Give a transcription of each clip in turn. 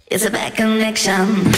It's a bad connection.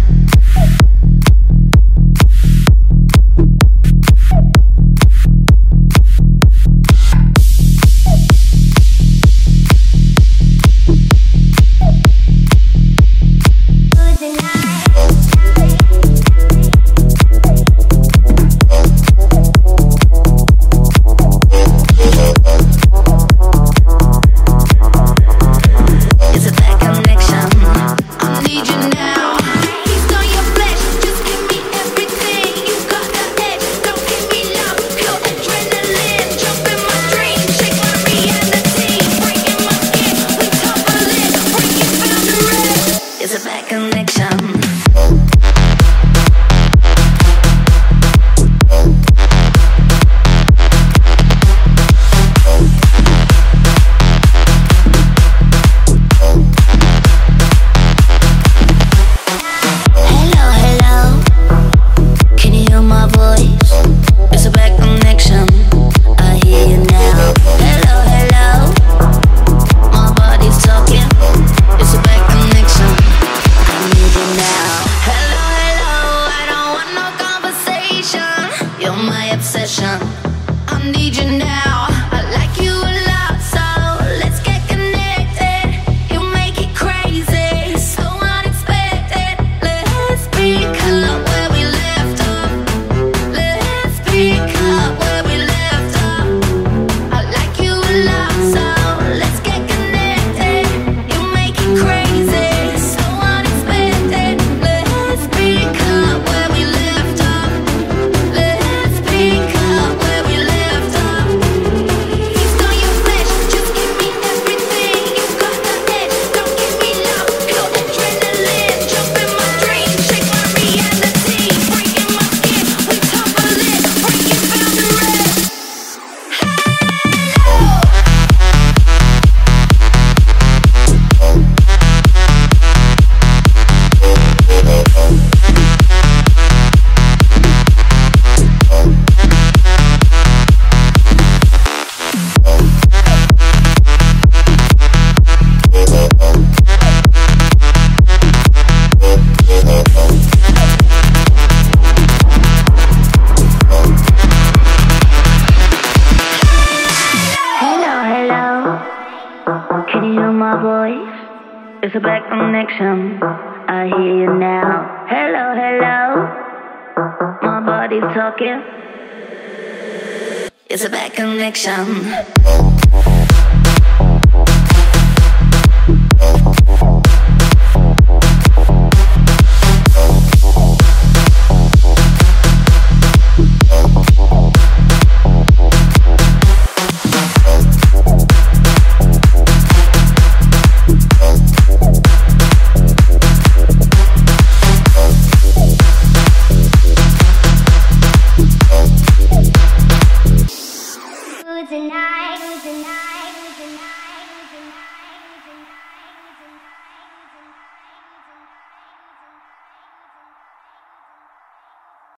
It's a bad connection. Obsession. I need you now. I like you a lot, so let's get connected. You make it crazy, so unexpected. Let's pick up where we left off. Let's pick up where we left off. I like you a lot, so let's get connected. You make it crazy, so unexpected. Let's pick up where we left off. Let's pick up where we left off. Feast on your flesh, just give me everything. You got the edge, don't give me love. Pure adrenaline, jump in my dream, shake my reality, breaking my skin, we topple it, breaking boundaries. Can you hear my voice? It's a bad connection. I hear you now. Hello, hello. My body's talking. It's a bad connection.